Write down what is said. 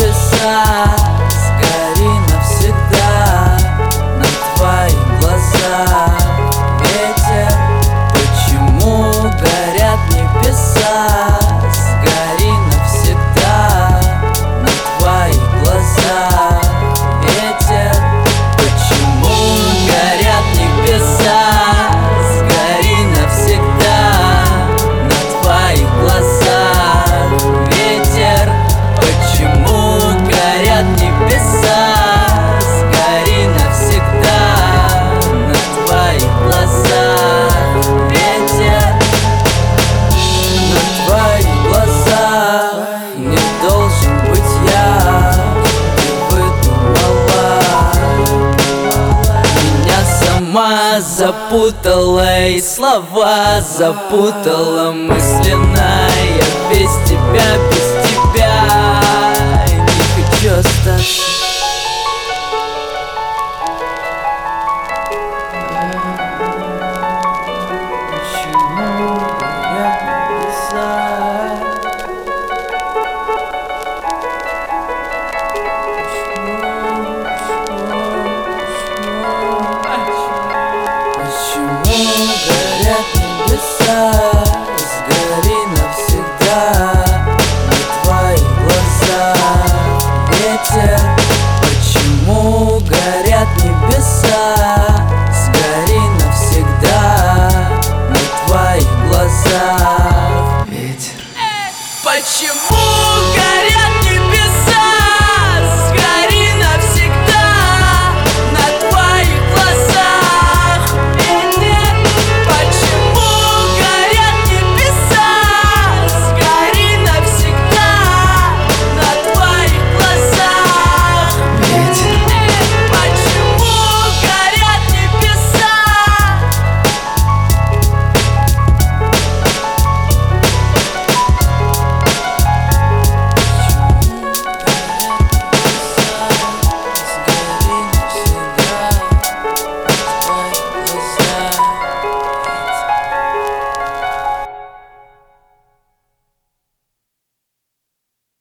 небеса, сгори навсегда на твоих глазах. Ветер, почему горят небеса, сгори навсегда на твоих глазах. Ветер, почему горят небеса, сгори навсегда на твоих глазах. Ветер, почему горят небеса, сгори навсегда на твоих глазах. Ветер, на твоих глазах. Не должен быть я, ты выдумала, меня сама запутала и слова запутала мысленно. Я без тебя, без